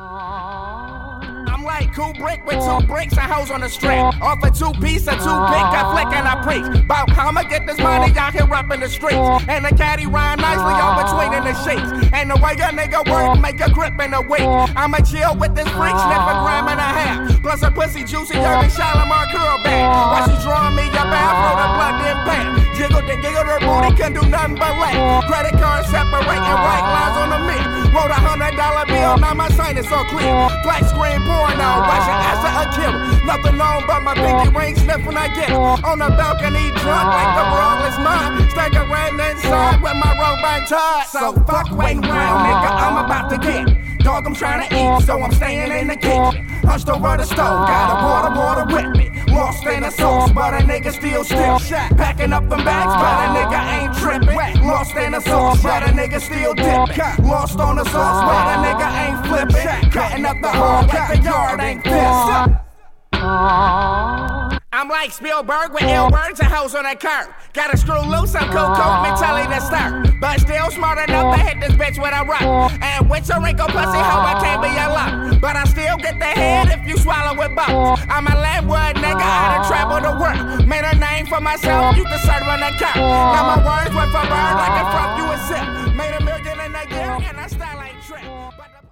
I'm like cool brick with 2 bricks and hoes on the strap. Off a 2-piece, a 2-pick, I flick and I preach. Bout how I'ma get this money out here up in the streets. And the caddy rhyme nicely on between in the sheets. And the way a nigga work, make a grip in a week. I'ma chill with this freak, sniff a gram and a half. Plus a pussy juicy, young and Shalimar curl back. While she drawing me up afro, the blood then pack. Jiggle the giggle, her booty can do nothing but laugh. Credit card separating white lines on the mirror. Wrote $100 bill, now my sign is so clear. Black screen porno, watching Asa a killer. Nothing known but my pinky ring sniffing I get it. On the balcony, drunk like the world is mine. Staggering inside with my robot tied. So fuck waiting around, nigga, I'm about to get it. Dog, I'm trying to eat, so I'm staying in the kitchen. Hunched over the stove, got a water with me. Lost in the sauce, but a nigga still shot. Packing up them bags, but a nigga ain't tripping. Lost in the sauce, but a nigga still dipping. Lost on the sauce, but a nigga ain't flipping. Cutting up the hole like the yard ain't this. I'm like Spielberg with ill words and hoes on that curb. Gotta screw loose, I'm cool, mentality to start. But still smart enough to hit this bitch with a rock. And with your wrinkle pussy hoe, I can't be a lot. But I still get the head if you swallow with bones. I'm a landwood nigga, I done traveled the world. Made a name for myself, you can serve on that count. Now my words went from bird like a front you a sip. Made $1 million in a year and I still